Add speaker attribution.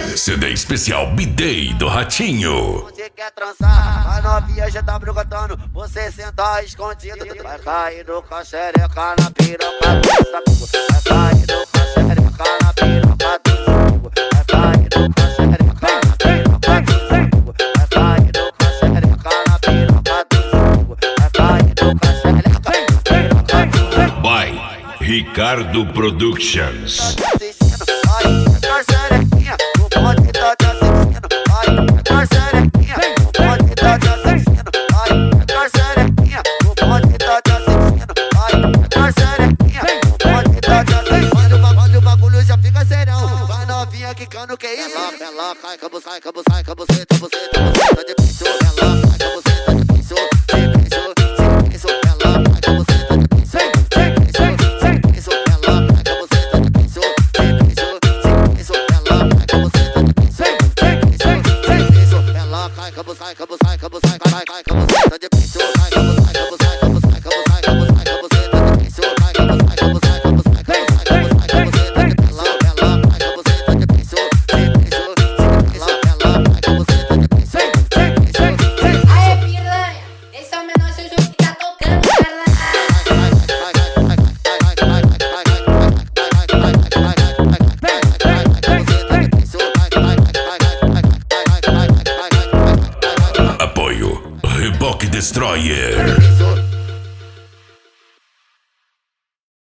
Speaker 1: CD especial B-Day do Ratinho.
Speaker 2: Você quer transar? A novinha já tá brigotando. Você senta escondido. Vai cair no xereca na piroca do saco. Vai cair no xereca na piroca do saco. Vai cair no xereca na piroca do saco. Vai cair no xereca na piroca do saco. Vai cair no xereca na piroca do saco.
Speaker 1: By Ricardo Productions.
Speaker 2: Quicando, que isso? Ela cai, cabocai, cabocai, caboceta, caboceta, caboceta de piso. Ela cai, caboceta de piso, de piso, de piso. Ela cai, caboceta de piso, de piso, de piso. Ela cai, caboceta de piso, de piso, de piso. Ela cai, caboceta de piso, de piso, de piso. Ela cai, cabocai, cabocai, cabocai, cai, cai, caboceta de piso. Cai, cabocai, cabocai, cabocai, cabocai, cabocai, caboceta de piso. Cai, cabocai, cabocai, cabocai, cabocai, cabocai, caboceta de piso. Ela cai, caboceta de piso.
Speaker 1: Apoio Reboque Destroyer.